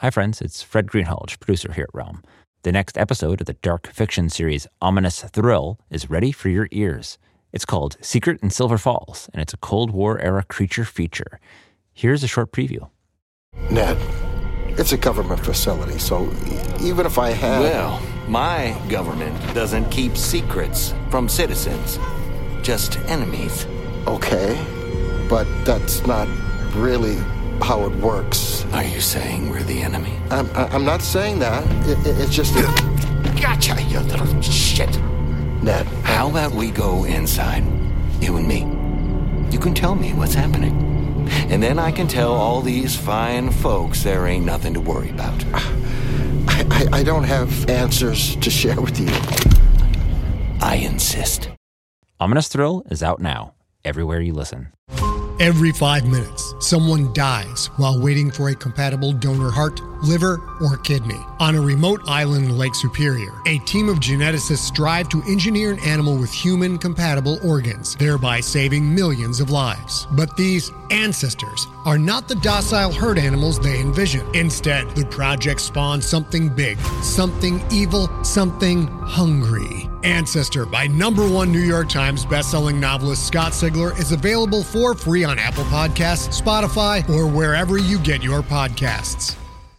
Hi, friends. It's Fred Greenhalgh, producer here at Realm. The next episode of the dark fiction series Ominous Thrill is ready for your ears. It's called Secret in Silver Falls, and it's a Cold War-era creature feature. Here's a short preview. Ned, it's a government facility, so even if I had... Well, my government doesn't keep secrets from citizens, just enemies. Okay, but that's not really how it works. Are you saying we're the enemy? I'm not saying that. It's just... Gotcha, you little shit. Ned. How about we go inside, you and me? You can tell me what's happening. And then I can tell all these fine folks there ain't nothing to worry about. I don't have answers to share with you. I insist. Ominous Thrill is out now, everywhere you listen. Every 5 minutes, someone dies while waiting for a compatible donor heart, liver, or kidney. On a remote island in Lake Superior, a team of geneticists strive to engineer an animal with human-compatible organs, thereby saving millions of lives. But these ancestors are not the docile herd animals they envision. Instead, the project spawns something big, something evil, something hungry. Ancestor by #1 New York Times bestselling novelist Scott Sigler is available for free on Apple Podcasts, Spotify, or wherever you get your podcasts.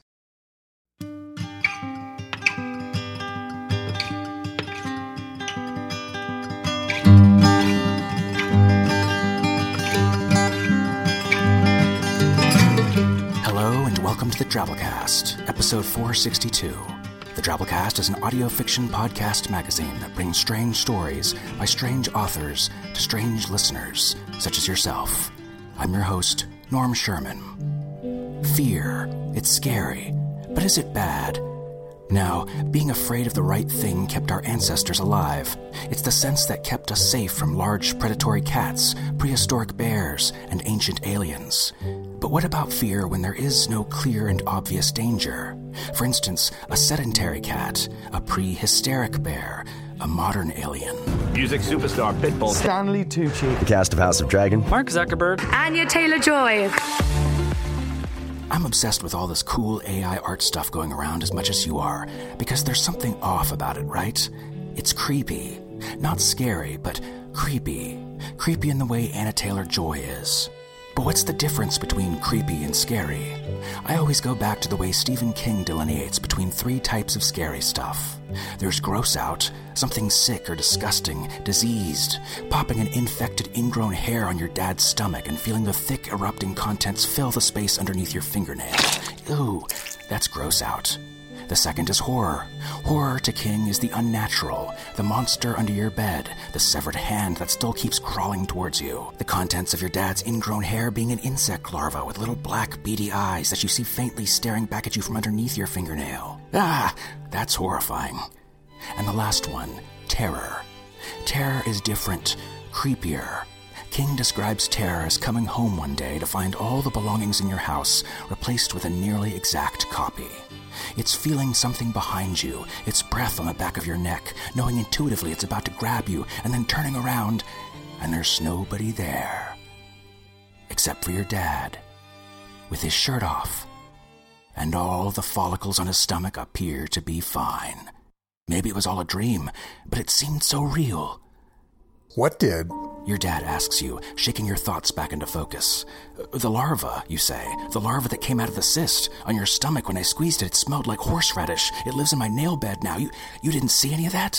Hello and welcome to the Drabblecast, episode 462. The Drabblecast is an audio fiction podcast magazine that brings strange stories by strange authors to strange listeners, such as yourself. I'm your host, Norm Sherman. Fear. It's scary, but is it bad? Now, being afraid of the right thing kept our ancestors alive. It's the sense that kept us safe from large predatory cats, prehistoric bears, and ancient aliens. But what about fear when there is no clear and obvious danger? For instance, a sedentary cat, a pre-hysteric bear, a modern alien. Music superstar Pitbull. Stanley Tucci. The cast of House of Dragon. Mark Zuckerberg. Anya Taylor-Joy. I'm obsessed with all this cool AI art stuff going around as much as you are, because there's something off about it, right? It's creepy. Not scary, but creepy. Creepy in the way Anya Taylor-Joy is. But what's the difference between creepy and scary? I always go back to the way Stephen King delineates between 3 types of scary stuff. There's gross out, something sick or disgusting, diseased, popping an infected ingrown hair on your dad's stomach and feeling the thick erupting contents fill the space underneath your fingernail. Ew, that's gross out. The second is horror. Horror to King is the unnatural, the monster under your bed, the severed hand that still keeps crawling towards you, the contents of your dad's ingrown hair being an insect larva with little black beady eyes that you see faintly staring back at you from underneath your fingernail. Ah, that's horrifying. And the last one, terror. Terror is different, creepier. King describes terror as coming home one day to find all the belongings in your house replaced with a nearly exact copy. It's feeling something behind you, its breath on the back of your neck, knowing intuitively it's about to grab you, and then turning around, and there's nobody there. Except for your dad, with his shirt off, and all the follicles on his stomach appear to be fine. Maybe it was all a dream, but it seemed so real. What did? Your dad asks you, shaking your thoughts back into focus. The larva, you say. The larva that came out of the cyst. On your stomach when I squeezed it, it smelled like horseradish. It lives in my nail bed now. You didn't see any of that?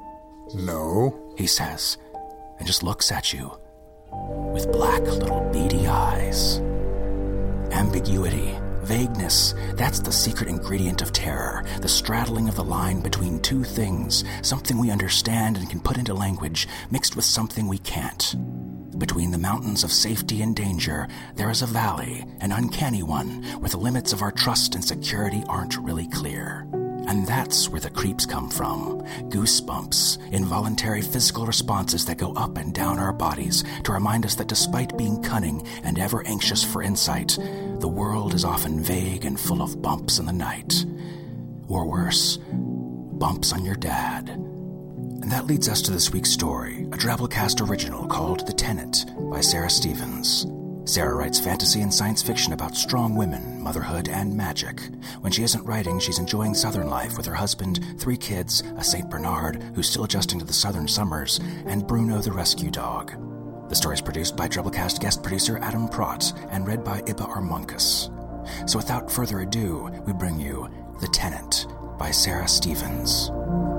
No, he says, and just looks at you with black little beady eyes. Ambiguity. Vagueness, that's the secret ingredient of terror, the straddling of the line between 2 things, something we understand and can put into language, mixed with something we can't. Between the mountains of safety and danger, there is a valley, an uncanny one, where the limits of our trust and security aren't really clear. And that's where the creeps come from. Goosebumps, involuntary physical responses that go up and down our bodies to remind us that despite being cunning and ever anxious for insight, the world is often vague and full of bumps in the night. Or worse, bumps on your dad. And that leads us to this week's story, a Drabblecast original called The Tenant by Sarah Stevens. Sarah writes fantasy and science fiction about strong women, motherhood, and magic. When she isn't writing, she's enjoying Southern life with her husband, 3 kids, a St. Bernard who's still adjusting to the Southern summers, and Bruno the rescue dog. The story is produced by Treblecast guest producer Adam Prott and read by Ibba Armonkus. So without further ado, we bring you The Tenant by Sarah Stevens.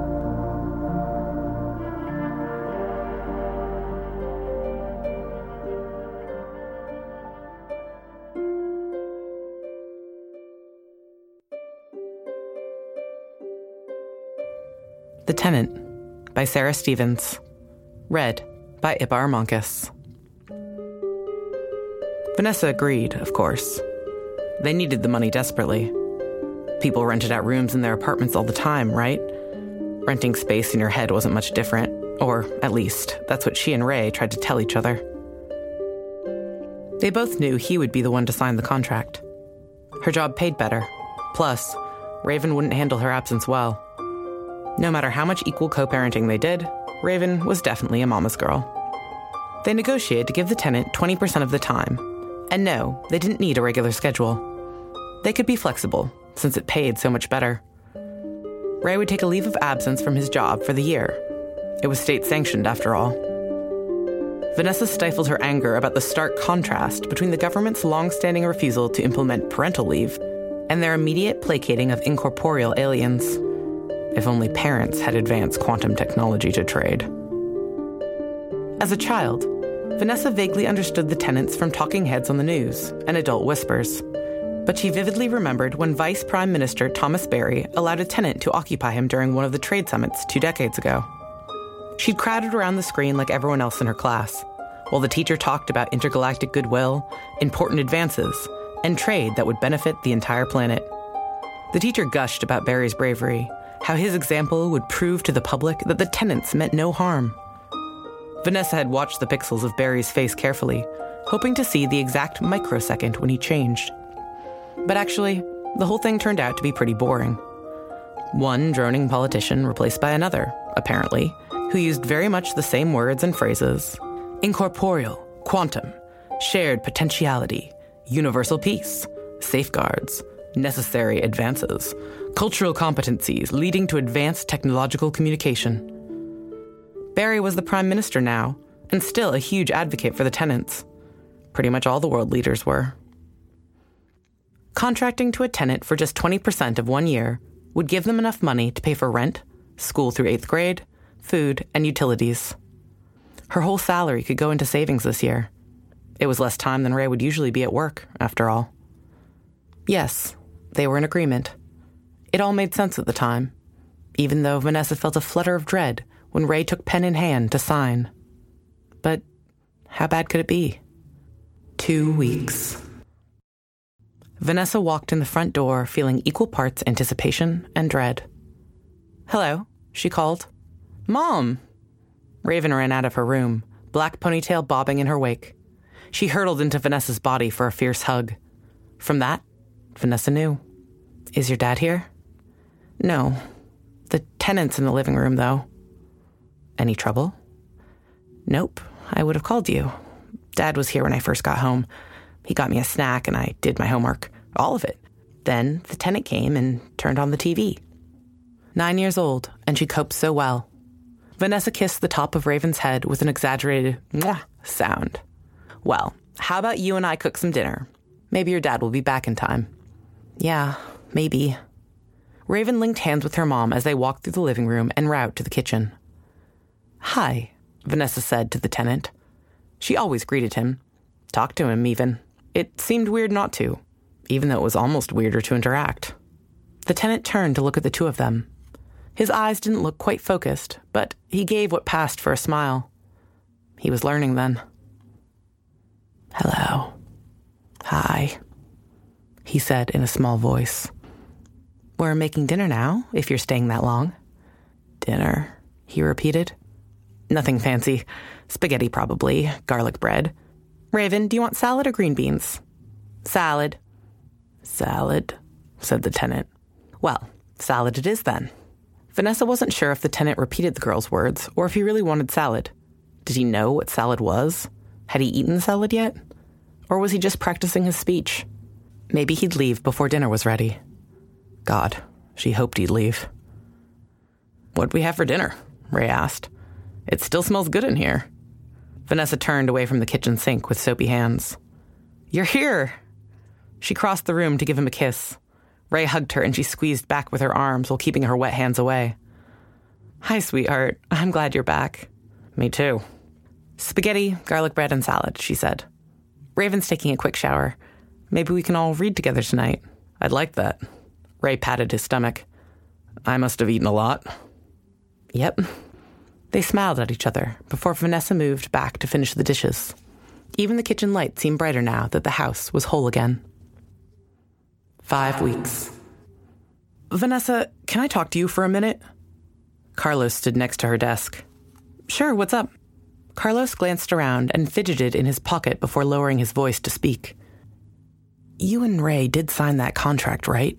The Tenant by Sarah Stevens. Read by Ibba Armonkus. Vanessa agreed, of course. They needed the money desperately. People rented out rooms in their apartments all the time, right? Renting space in your head wasn't much different, or at least, that's what she and Ray tried to tell each other. They both knew he would be the one to sign the contract. Her job paid better. Plus, Raven wouldn't handle her absence well. No matter how much equal co-parenting they did, Raven was definitely a mama's girl. They negotiated to give the tenant 20% of the time. And no, they didn't need a regular schedule. They could be flexible, since it paid so much better. Ray would take a leave of absence from his job for the year. It was state-sanctioned, after all. Vanessa stifled her anger about the stark contrast between the government's long-standing refusal to implement parental leave and their immediate placating of incorporeal aliens. If only parents had advanced quantum technology to trade. As a child, Vanessa vaguely understood the tenants from talking heads on the news and adult whispers. But she vividly remembered when Vice Prime Minister Thomas Berry allowed a tenant to occupy him during one of the trade summits 2 decades ago. She'd crowded around the screen like everyone else in her class, while the teacher talked about intergalactic goodwill, important advances, and trade that would benefit the entire planet. The teacher gushed about Berry's bravery, how his example would prove to the public that the tenants meant no harm. Vanessa had watched the pixels of Berry's face carefully, hoping to see the exact microsecond when he changed. But actually, the whole thing turned out to be pretty boring. One droning politician replaced by another, apparently, who used very much the same words and phrases. Incorporeal, quantum, shared potentiality, universal peace, safeguards, necessary advances, cultural competencies leading to advanced technological communication. Berry was the prime minister now, and still a huge advocate for the tenants. Pretty much all the world leaders were. Contracting to a tenant for just 20% of 1 year would give them enough money to pay for rent, school through 8th grade, food, and utilities. Her whole salary could go into savings this year. It was less time than Ray would usually be at work, after all. Yes, they were in agreement. It all made sense at the time, even though Vanessa felt a flutter of dread when Ray took pen in hand to sign. But how bad could it be? 2 weeks. Vanessa walked in the front door feeling equal parts anticipation and dread. "Hello," she called. "Mom!" Raven ran out of her room, black ponytail bobbing in her wake. She hurtled into Vanessa's body for a fierce hug. From that, Vanessa knew. "Is your dad here?" "No. The tenant's in the living room, though." "Any trouble?" "Nope. I would have called you. Dad was here when I first got home. He got me a snack and I did my homework. All of it. Then the tenant came and turned on the TV." 9 years old, and she coped so well. Vanessa kissed the top of Raven's head with an exaggerated mwah sound. "Well, how about you and I cook some dinner? Maybe your dad will be back in time." "Yeah, maybe." Raven linked hands with her mom as they walked through the living room en route to the kitchen. "Hi," Vanessa said to the tenant. She always greeted him. Talked to him, even. It seemed weird not to, even though it was almost weirder to interact. The tenant turned to look at the two of them. His eyes didn't look quite focused, but he gave what passed for a smile. He was learning then. "Hello. Hi," he said in a small voice. "We're making dinner now, if you're staying that long." "Dinner," he repeated. "Nothing fancy. Spaghetti, probably. Garlic bread. Raven, do you want salad or green beans?" "Salad." "Salad," said the tenant. "Well, salad it is then." Vanessa wasn't sure if the tenant repeated the girl's words or if he really wanted salad. Did he know what salad was? Had he eaten salad yet? Or was he just practicing his speech? Maybe he'd leave before dinner was ready. God, she hoped he'd leave. "What'd we have for dinner?" Ray asked. "It still smells good in here." Vanessa turned away from the kitchen sink with soapy hands. "You're here!" She crossed the room to give him a kiss. Ray hugged her and she squeezed back with her arms while keeping her wet hands away. "Hi, sweetheart. I'm glad you're back." "Me too." "Spaghetti, garlic bread, and salad," she said. "Raven's taking a quick shower. Maybe we can all read together tonight." "I'd like that." Ray patted his stomach. "I must have eaten a lot." "Yep." They smiled at each other before Vanessa moved back to finish the dishes. Even the kitchen light seemed brighter now that the house was whole again. 5 weeks. "Vanessa, can I talk to you for a minute?" Carlos stood next to her desk. "Sure, what's up?" Carlos glanced around and fidgeted in his pocket before lowering his voice to speak. "You and Ray did sign that contract, right?"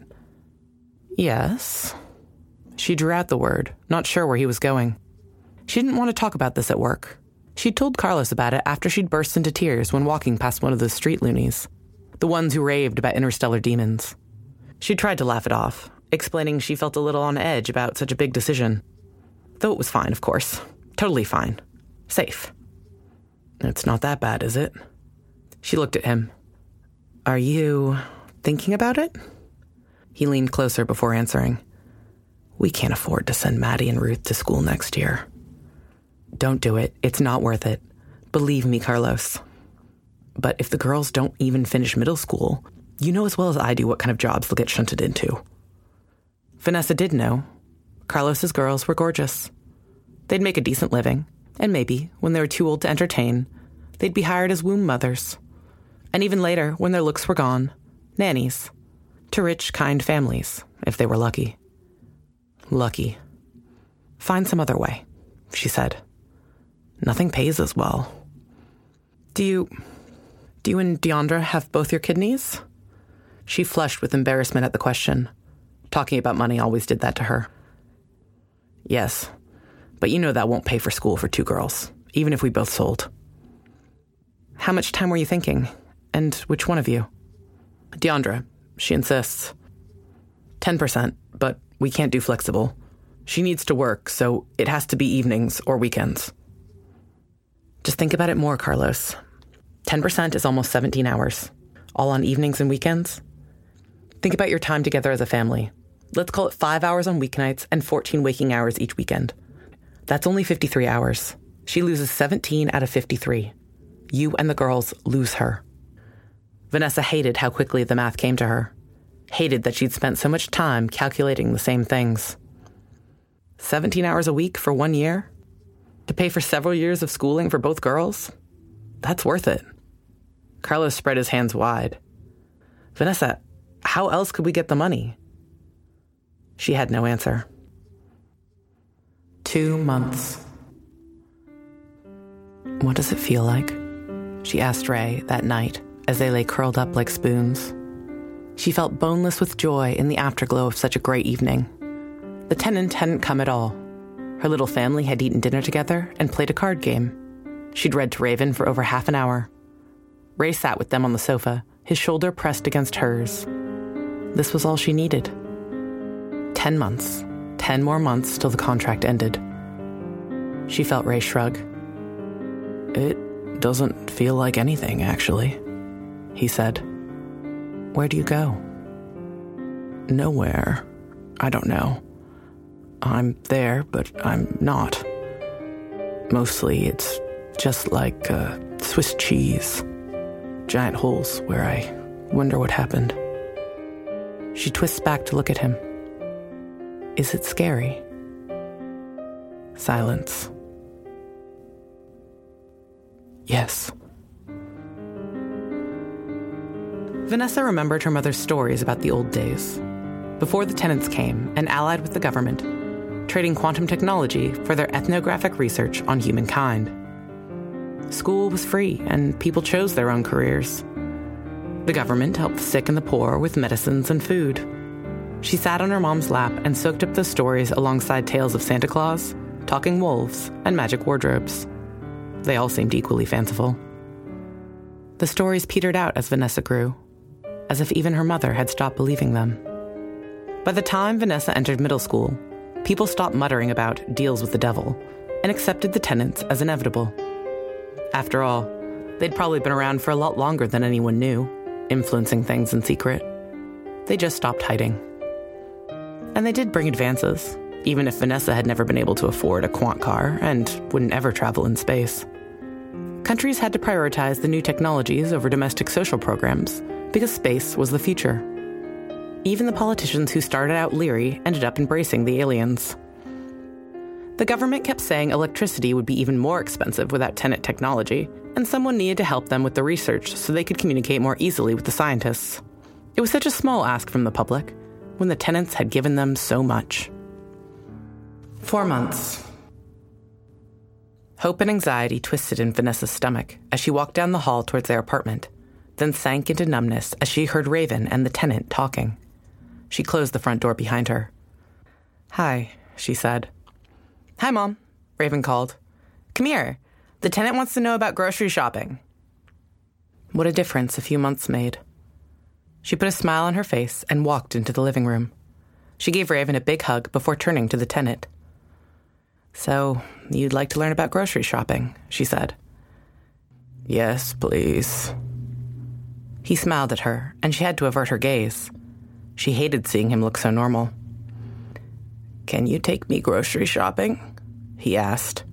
"Yes." She drew out the word, not sure where he was going. She didn't want to talk about this at work. She'd told Carlos about it after she'd burst into tears when walking past one of those street loonies, the ones who raved about interstellar demons. She tried to laugh it off, explaining she felt a little on edge about such a big decision. Though it was fine, of course. Totally fine. Safe. "It's not that bad, is it?" She looked at him. "Are you thinking about it?" He leaned closer before answering. "We can't afford to send Maddie and Ruth to school next year." "Don't do it. It's not worth it. Believe me, Carlos." "But if the girls don't even finish middle school, you know as well as I do what kind of jobs they'll get shunted into." Vanessa did know. Carlos's girls were gorgeous. They'd make a decent living, and maybe, when they were too old to entertain, they'd be hired as womb mothers. And even later, when their looks were gone, nannies. To rich, kind families, if they were lucky. Lucky. "Find some other way," she said. "Nothing pays as well." Do you and Deandra have both your kidneys?" She flushed with embarrassment at the question. Talking about money always did that to her. "Yes, but you know that won't pay for school for 2 girls, even if we both sold." "How much time were you thinking? And which one of you?" "Deandra. She insists." 10%, but we can't do flexible. She needs to work, so it has to be evenings or weekends." Just think about it more, Carlos. 10% is almost 17 hours, all on evenings and weekends. Think about your time together as a family. Let's call it 5 hours on weeknights and 14 waking hours each weekend. That's only 53 hours. She loses 17 out of 53. You and the girls lose her. Vanessa hated how quickly the math came to her. Hated that she'd spent so much time calculating the same things. 17 hours a week for 1 year? To pay for several years of schooling for both girls? That's worth it. Carlos spread his hands wide. "Vanessa, how else could we get the money?" She had no answer. 2 months. "What does it feel like?" she asked Ray that night as they lay curled up like spoons. She felt boneless with joy in the afterglow of such a great evening. The tenant hadn't come at all. Her little family had eaten dinner together and played a card game. She'd read to Raven for over half an hour. Ray sat with them on the sofa, his shoulder pressed against hers. This was all she needed. 10 months. 10 more months till the contract ended. She felt Ray shrug. "It doesn't feel like anything, actually," he said. "Where do you go?" "Nowhere. I don't know. I'm there, but I'm not. Mostly it's just like Swiss cheese. Giant holes where I wonder what happened." She twists back to look at him. "Is it scary?" Silence. "Yes." Vanessa remembered her mother's stories about the old days, before the tenants came and allied with the government, trading quantum technology for their ethnographic research on humankind. School was free, and people chose their own careers. The government helped the sick and the poor with medicines and food. She sat on her mom's lap and soaked up those stories alongside tales of Santa Claus, talking wolves, and magic wardrobes. They all seemed equally fanciful. The stories petered out as Vanessa grew, as if even her mother had stopped believing them. By the time Vanessa entered middle school, people stopped muttering about deals with the devil and accepted the tenants as inevitable. After all, they'd probably been around for a lot longer than anyone knew, influencing things in secret. They just stopped hiding. And they did bring advances, even if Vanessa had never been able to afford a quant car and wouldn't ever travel in space. Countries had to prioritize the new technologies over domestic social programs because space was the future. Even the politicians who started out leery ended up embracing the aliens. The government kept saying electricity would be even more expensive without Tenet technology, and someone needed to help them with the research so they could communicate more easily with the scientists. It was such a small ask from the public when the tenants had given them so much. 4 months. Hope and anxiety twisted in Vanessa's stomach as she walked down the hall towards their apartment, then sank into numbness as she heard Raven and the tenant talking. She closed the front door behind her. "Hi," she said. "Hi, Mom," Raven called. "Come here. The tenant wants to know about grocery shopping." What a difference a few months made. She put a smile on her face and walked into the living room. She gave Raven a big hug before turning to the tenant. "So, you'd like to learn about grocery shopping," she said. "Yes, please." He smiled at her, and she had to avert her gaze. She hated seeing him look so normal. "Can you take me grocery shopping?" he asked.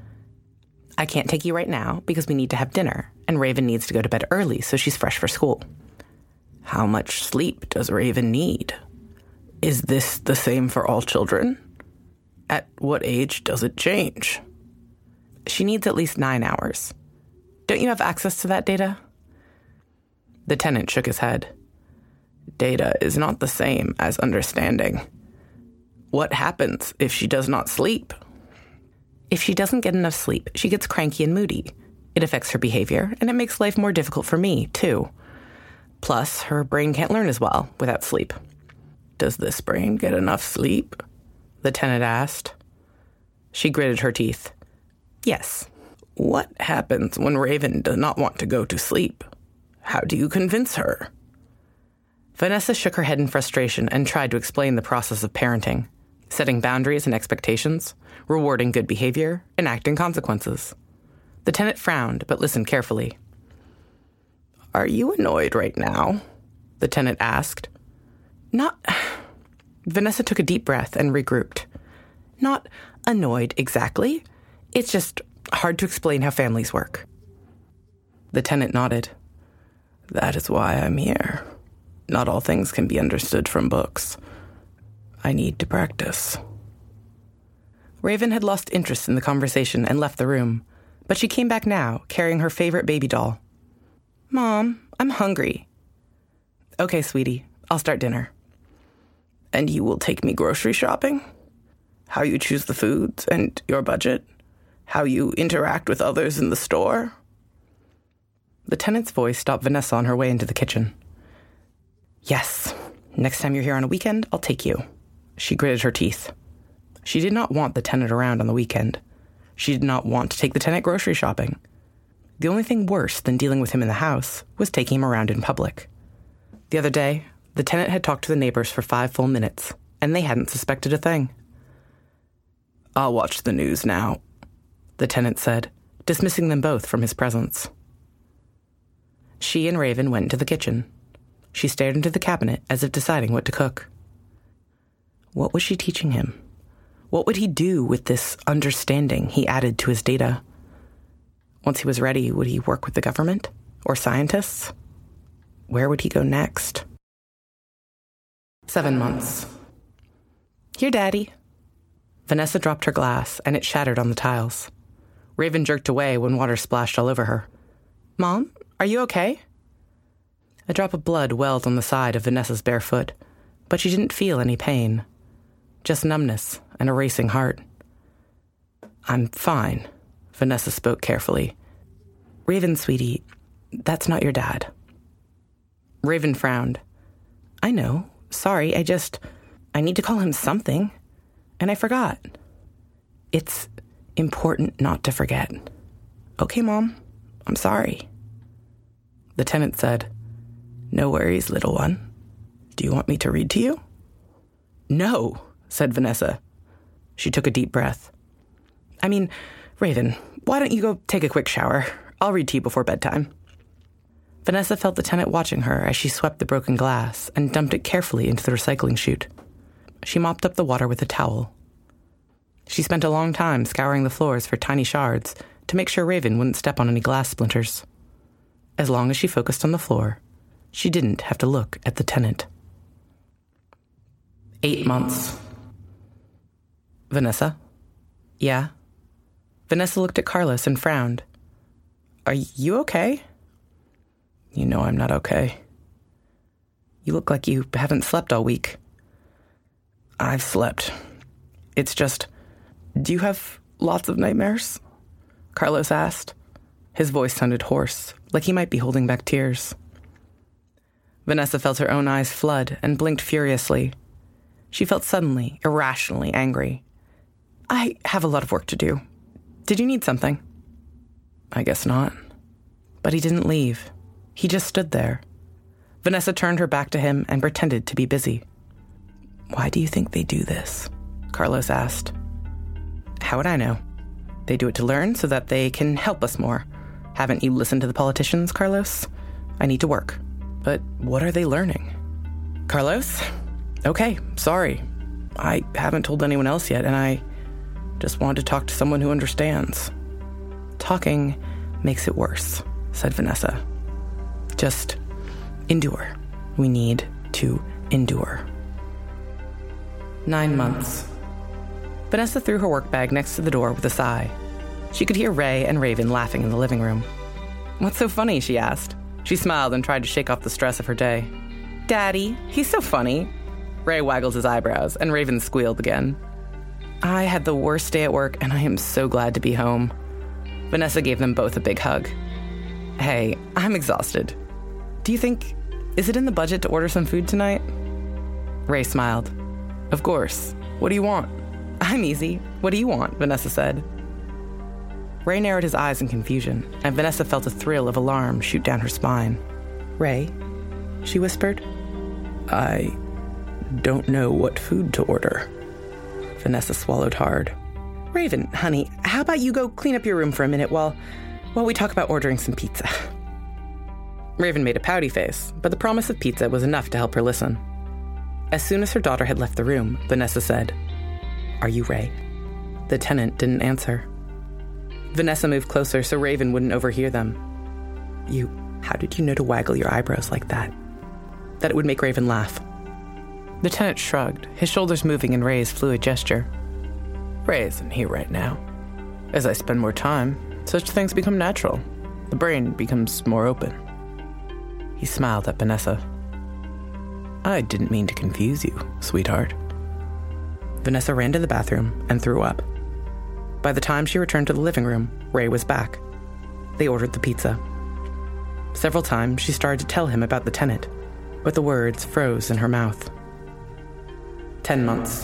"I can't take you right now because we need to have dinner, and Raven needs to go to bed early so she's fresh for school." "How much sleep does Raven need? Is this the same for all children? At what age does it change?" "She needs at least 9 hours. Don't you have access to that data?" The tenant shook his head. "Data is not the same as understanding. What happens if she does not sleep?" "If she doesn't get enough sleep, she gets cranky and moody. It affects her behavior, and it makes life more difficult for me, too. Plus, her brain can't learn as well without sleep." "Does this brain get enough sleep?" the tenant asked. She gritted her teeth. "Yes." "What happens when Raven does not want to go to sleep? How do you convince her?" Vanessa shook her head in frustration and tried to explain the process of parenting, setting boundaries and expectations, rewarding good behavior, enacting consequences. The tenant frowned, but listened carefully. "Are you annoyed right now?" the tenant asked. "Not..." Vanessa took a deep breath and regrouped. "Not annoyed exactly. It's just hard to explain how families work." The tenant nodded. "That is why I'm here. Not all things can be understood from books. I need to practice." Raven had lost interest in the conversation and left the room, but she came back now, carrying her favorite baby doll. "Mom, I'm hungry." "Okay, sweetie, I'll start dinner." "And you will take me grocery shopping? How you choose the foods and your budget? How you interact with others in the store?" The tenant's voice stopped Vanessa on her way into the kitchen. "Yes, next time you're here on a weekend, I'll take you." She gritted her teeth. She did not want the tenant around on the weekend. She did not want to take the tenant grocery shopping. The only thing worse than dealing with him in the house was taking him around in public. The other day, the tenant had talked to the neighbors for 5 full minutes, and they hadn't suspected a thing. "I'll watch the news now," the tenant said, dismissing them both from his presence. She and Raven went into the kitchen. She stared into the cabinet as if deciding what to cook. What was she teaching him? What would he do with this understanding he added to his data? Once he was ready, would he work with the government or scientists? Where would he go next? 7 months. "Here, Daddy." Vanessa dropped her glass, and it shattered on the tiles. Raven jerked away when water splashed all over her. "Mom, are you okay?" A drop of blood welled on the side of Vanessa's bare foot, but she didn't feel any pain. Just numbness and a racing heart. "I'm fine," Vanessa spoke carefully. "Raven, sweetie, that's not your dad." Raven frowned. "I know. Sorry, I need to call him something. And I forgot." "It's important not to forget." "Okay, Mom. I'm sorry." The tenant said, "No worries, little one. Do you want me to read to you?" "No," said Vanessa. She took a deep breath. "I mean, Raven, why don't you go take a quick shower? I'll read to you before bedtime." Vanessa felt the tenant watching her as she swept the broken glass and dumped it carefully into the recycling chute. She mopped up the water with a towel. She spent a long time scouring the floors for tiny shards to make sure Raven wouldn't step on any glass splinters. As long as she focused on the floor, she didn't have to look at the tenant. 8 months. "Vanessa?" "Yeah?" Vanessa looked at Carlos and frowned. "Are you okay?" "You know I'm not okay." "You look like you haven't slept all week." "I've slept. It's just, do you have lots of nightmares?" Carlos asked. His voice sounded hoarse, like he might be holding back tears. Vanessa felt her own eyes flood and blinked furiously. She felt suddenly, irrationally angry. "I have a lot of work to do. Did you need something?" "I guess not." But he didn't leave. He just stood there. Vanessa turned her back to him and pretended to be busy. "Why do you think they do this?" Carlos asked. "How would I know? They do it to learn so that they can help us more. Haven't you listened to the politicians, Carlos? I need to work." "But what are they learning?" "Carlos? Okay, sorry. I haven't told anyone else yet, and I just wanted to talk to someone who understands." "Talking makes it worse," said Vanessa. "Just endure. We need to endure." 9 months. Vanessa threw her work bag next to the door with a sigh. She could hear Ray and Raven laughing in the living room. "What's so funny?" she asked. She smiled and tried to shake off the stress of her day. "Daddy, he's so funny." Ray waggled his eyebrows, and Raven squealed again. "I had the worst day at work, and I am so glad to be home." Vanessa gave them both a big hug. "Hey, I'm exhausted. Do you think, is it in the budget to order some food tonight?" Ray smiled. "Of course. What do you want?" "I'm easy. What do you want?" Vanessa said. Ray narrowed his eyes in confusion, and Vanessa felt a thrill of alarm shoot down her spine. "Ray?" she whispered. "I don't know what food to order." Vanessa swallowed hard. "Raven, honey, how about you go clean up your room for a minute while we talk about ordering some pizza?" Raven made a pouty face, but the promise of pizza was enough to help her listen. As soon as her daughter had left the room, Vanessa said, "Are you Ray?" The tenant didn't answer. Vanessa moved closer so Raven wouldn't overhear them. How did you know to waggle your eyebrows like that?" That it would make Raven laugh. The tenant shrugged, his shoulders moving in Ray's fluid gesture. "Ray isn't here right now. As I spend more time, such things become natural. The brain becomes more open." He smiled at Vanessa. "I didn't mean to confuse you, sweetheart." Vanessa ran to the bathroom and threw up. By the time she returned to the living room, Ray was back. They ordered the pizza. Several times she started to tell him about the tenant, but the words froze in her mouth. 10 months.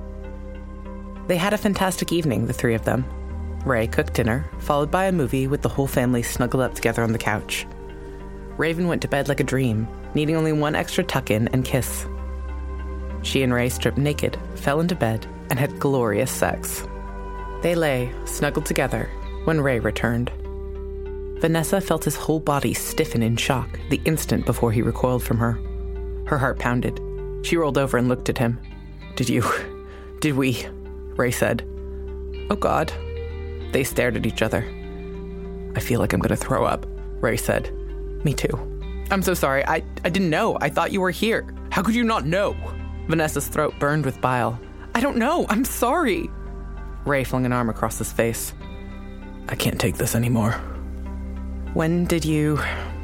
They had a fantastic evening, the three of them. Ray cooked dinner, followed by a movie with the whole family snuggled up together on the couch. Raven went to bed like a dream, needing only one extra tuck-in and kiss. She and Ray stripped naked, fell into bed, and had glorious sex. They lay, snuggled together, when Ray returned. Vanessa felt his whole body stiffen in shock the instant before he recoiled from her. Her heart pounded. She rolled over and looked at him. Did we? Ray said. "Oh, God." They stared at each other. "I feel like I'm going to throw up," Ray said. "Me too." "I'm so sorry. I didn't know. I thought you were here. How could you not know?" Vanessa's throat burned with bile. "I don't know. I'm sorry." Ray flung an arm across his face. "I can't take this anymore." When did he...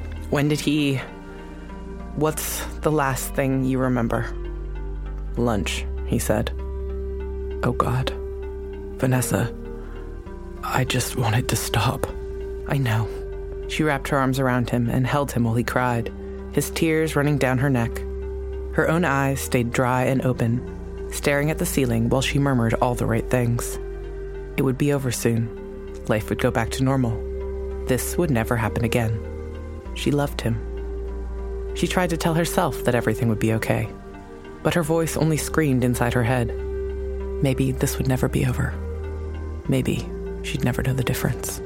What's the last thing you remember?" "Lunch," he said. "Oh, God. Vanessa, I just wanted to stop." "I know." She wrapped her arms around him and held him while he cried, his tears running down her neck. Her own eyes stayed dry and open, staring at the ceiling while she murmured all the right things. It would be over soon. Life would go back to normal. This would never happen again. She loved him. She tried to tell herself that everything would be okay, but her voice only screamed inside her head. Maybe this would never be over. Maybe she'd never know the difference.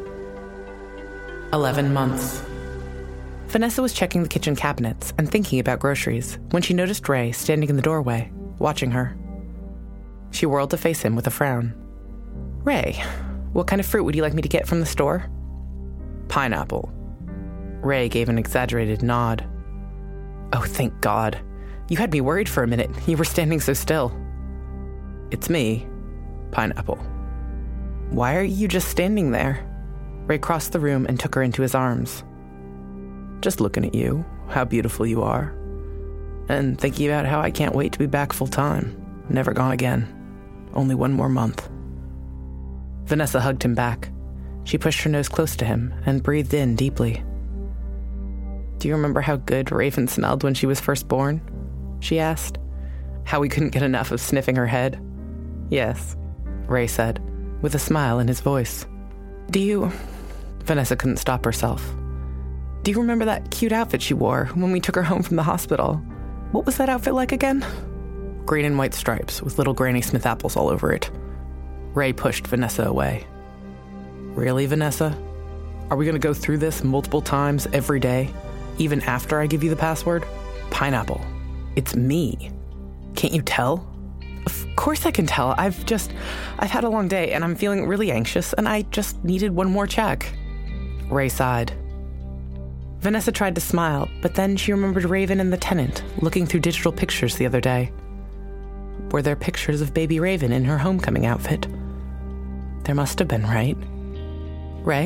11 months. Vanessa was checking the kitchen cabinets and thinking about groceries when she noticed Ray standing in the doorway, watching her. She whirled to face him with a frown. "Ray, what kind of fruit would you like me to get from the store?" "Pineapple." Ray gave an exaggerated nod. "Oh, thank God. You had me worried for a minute. You were standing so still." "It's me, Pineapple." "Why are you just standing there?" Ray crossed the room and took her into his arms. "Just looking at you, how beautiful you are, and thinking about how I can't wait to be back full time. Never gone again. Only one more month." Vanessa hugged him back. She pushed her nose close to him and breathed in deeply. "Do you remember how good Raven smelled when she was first born?" she asked. "How we couldn't get enough of sniffing her head?" "Yes," Ray said, with a smile in his voice. "Do you..." Vanessa couldn't stop herself. "Do you remember that cute outfit she wore when we took her home from the hospital? What was that outfit like again?" "Green and white stripes with little Granny Smith apples all over it." Ray pushed Vanessa away. "Really, Vanessa? Are we going to go through this multiple times every day, even after I give you the password? Pineapple. It's me. Can't you tell?" "Of course I can tell. I've had a long day and I'm feeling really anxious and I just needed one more check." Ray sighed. Vanessa tried to smile, but then she remembered Raven and the tenant looking through digital pictures the other day. Were there pictures of baby Raven in her homecoming outfit? There must have been, right? "Ray?"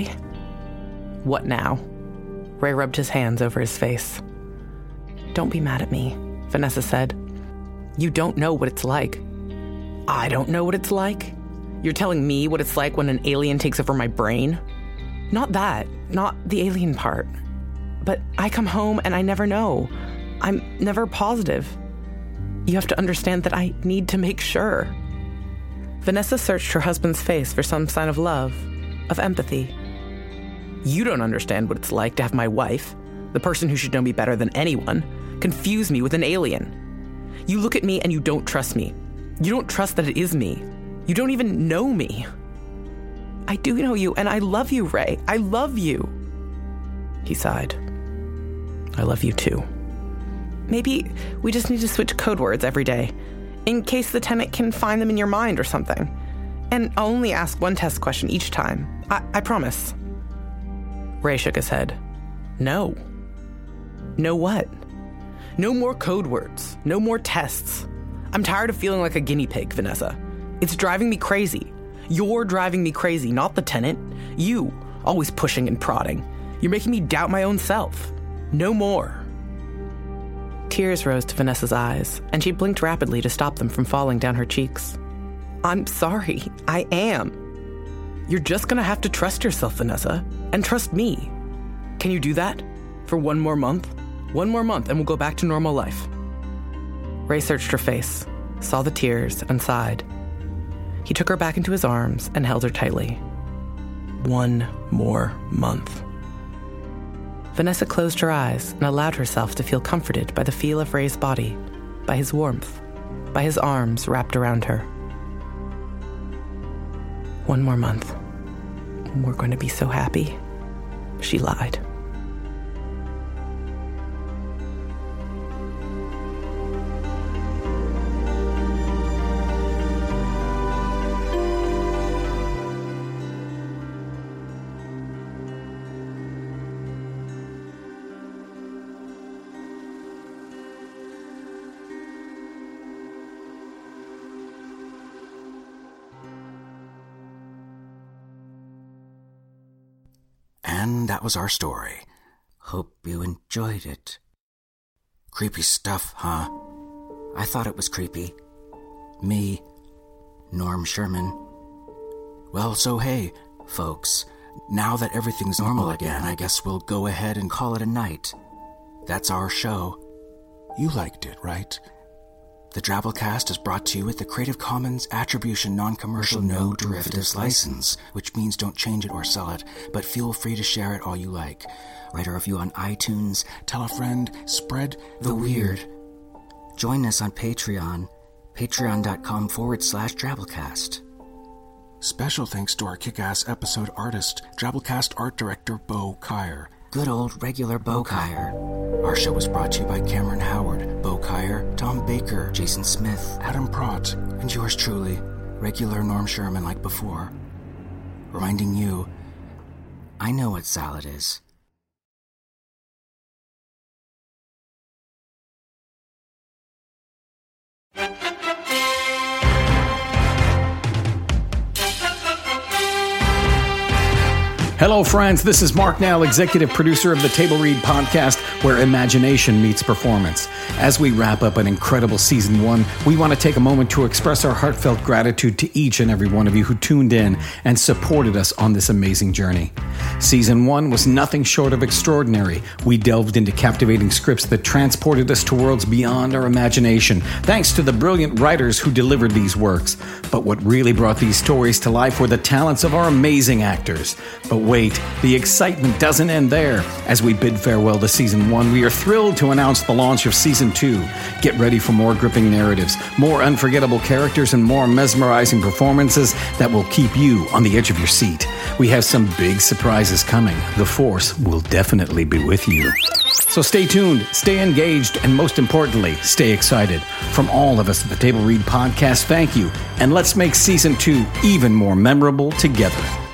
"What now?" Ray rubbed his hands over his face. "Don't be mad at me," Vanessa said. "You don't know what it's like." "I don't know what it's like? You're telling me what it's like when an alien takes over my brain?" "Not that. Not the alien part. But I come home and I never know. I'm never positive. You have to understand that I need to make sure." Vanessa searched her husband's face for some sign of love, of empathy. "You don't understand what it's like to have my wife, the person who should know me better than anyone, confuse me with an alien. You look at me and you don't trust me. You don't trust that it is me. You don't even know me." "I do know you, and I love you, Ray. I love you." He sighed. "I love you too. Maybe we just need to switch code words every day, in case the tenant can find them in your mind or something. And I'll only ask one test question each time. I promise." Ray shook his head. "No." "No what?" "No more code words. No more tests. I'm tired of feeling like a guinea pig, Vanessa. It's driving me crazy. You're driving me crazy, not the tenant. You, always pushing and prodding. You're making me doubt my own self. No more." Tears rose to Vanessa's eyes, and she blinked rapidly to stop them from falling down her cheeks. "I'm sorry. I am. You're just gonna have to trust yourself, Vanessa, and trust me. Can you do that? For one more month? One more month and we'll go back to normal life." Ray searched her face, saw the tears, and sighed. He took her back into his arms and held her tightly. 1 more month. Vanessa closed her eyes and allowed herself to feel comforted by the feel of Ray's body, by his warmth, by his arms wrapped around her. 1 more month. We're going to be so happy. She lied. And that was our story. Hope you enjoyed it. Creepy stuff, huh? I thought it was creepy. Me, Norm Sherman. Well, so hey, folks, now that everything's normal again, I guess we'll go ahead and call it a night. That's our show. You liked it, right? The Drabblecast is brought to you with the Creative Commons Attribution Non-Commercial No Derivatives License, which means don't change it or sell it, but feel free to share it all you like. Write a review on iTunes, tell a friend, spread the weird. Join us on Patreon, patreon.com/Drabblecast. Special thanks to our kick-ass episode artist, Drabblecast art director Bo Kyer. Good old regular Bo Kyer. Our show was brought to you by Cameron Howard, Bo Kyer, Tom Baker, Jason Smith, Adam Pratt, and yours truly, regular Norm Sherman like before. Reminding you, I know what salad is. Hello, friends. This is Mark Nell, executive producer of the Table Read podcast, where imagination meets performance. As we wrap up an incredible season 1, we want to take a moment to express our heartfelt gratitude to each and every one of you who tuned in and supported us on this amazing journey. Season 1 was nothing short of extraordinary. We delved into captivating scripts that transported us to worlds beyond our imagination, thanks to the brilliant writers who delivered these works. But what really brought these stories to life were the talents of our amazing actors. But wait, the excitement doesn't end there. As we bid farewell to Season 1, we are thrilled to announce the launch of Season 2. Get ready for more gripping narratives, more unforgettable characters, and more mesmerizing performances that will keep you on the edge of your seat. We have some big surprises coming. The Force will definitely be with you. So stay tuned, stay engaged, and most importantly, stay excited. From all of us at the Table Read podcast, thank you, and let's make Season 2 even more memorable together.